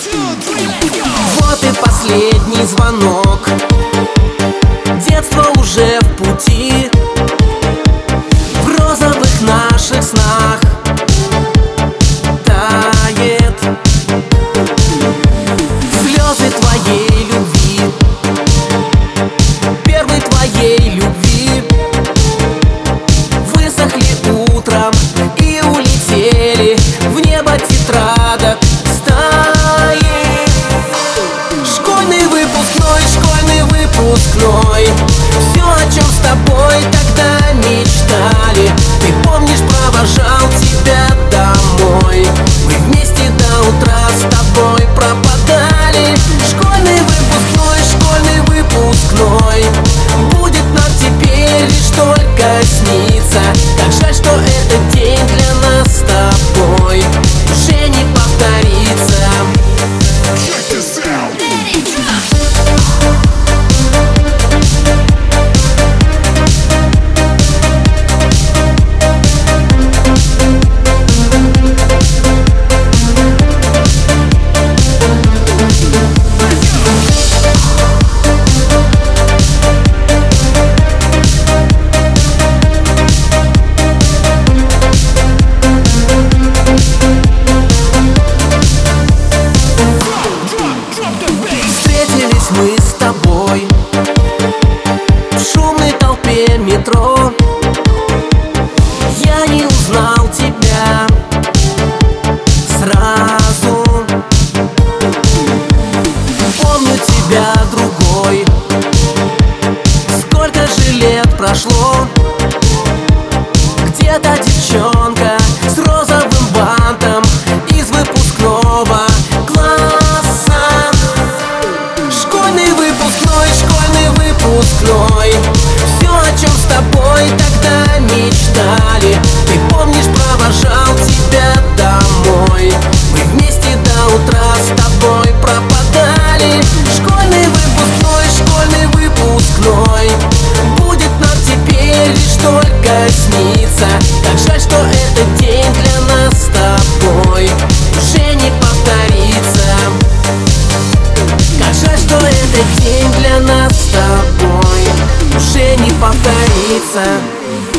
Вот и последний звонок. Детство уже в пути, в розовых наших снах тает слезы твоей любви, первой твоей любви. Высохли утром и улетели в небо тетрадок стаи. Школьный выпускной, все, о чем с тобой тогда мечтали. Ты помнишь, провожал тебя домой, мы вместе до утра с тобой пропадали. Школьный выпускной будет нам теперь лишь только сниться. Как жаль, что этот день для нас с тобой уже не повторится. Мы с тобой в шумной толпе метро. Я не узнал тебя сразу. Помню тебя другой. Сколько же лет прошло. Где-то девчонка с розовым бантом из выпускного класса. Школьный выпускной, все, о чем с тобой тогда мечтали. Ты помнишь, провожал тебя домой, мы вместе до утра с тобой пропадали. Школьный выпускной будет нам теперь лишь только сниться. Как жаль, что этот день для нас с тобой уже не повторится. Как жаль, что этот день для нас с тобой уже не повторится.